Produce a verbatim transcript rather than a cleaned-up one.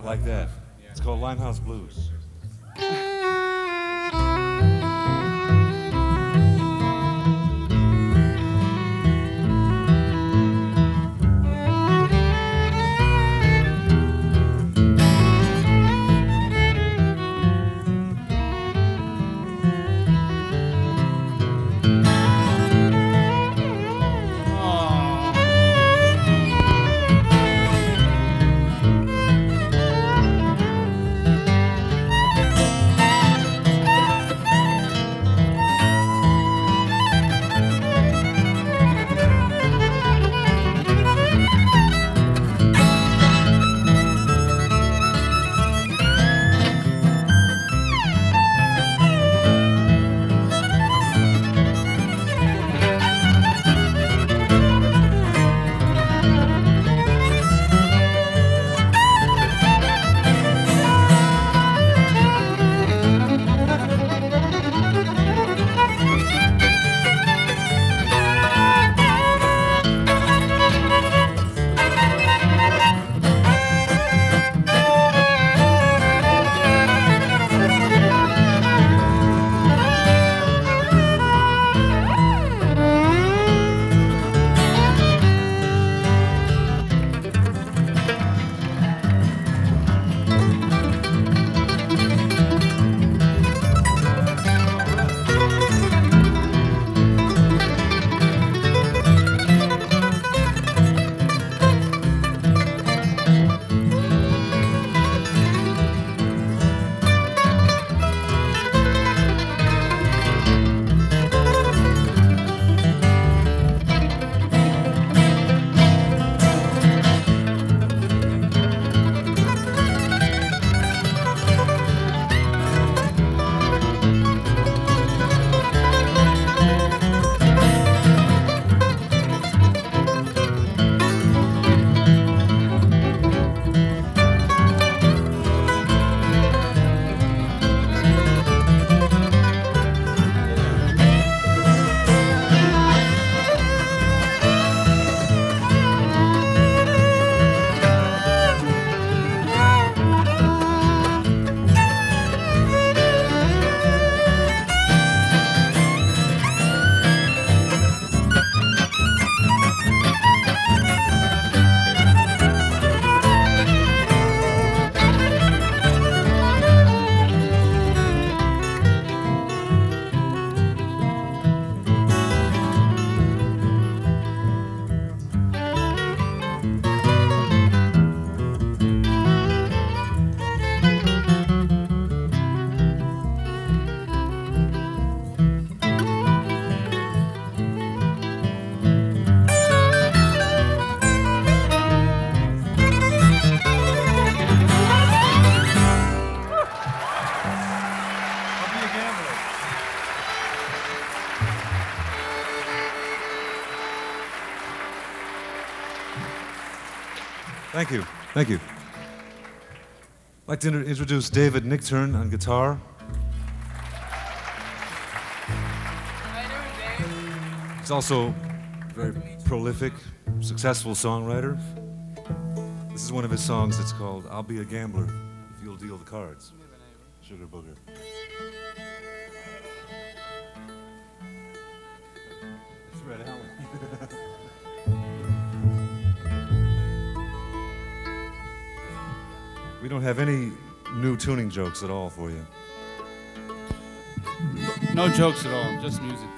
like that. It's called Limehouse Blues. Thank you. Thank you. I'd like to inter- introduce David Nichtern on guitar. He's also a very prolific, successful songwriter. This is one of his songs. It's called I'll Be a Gambler If You'll Deal the Cards. Sugar Booger. It's Red Allen. We don't have any new tuning jokes at all for you. No jokes at all, just music.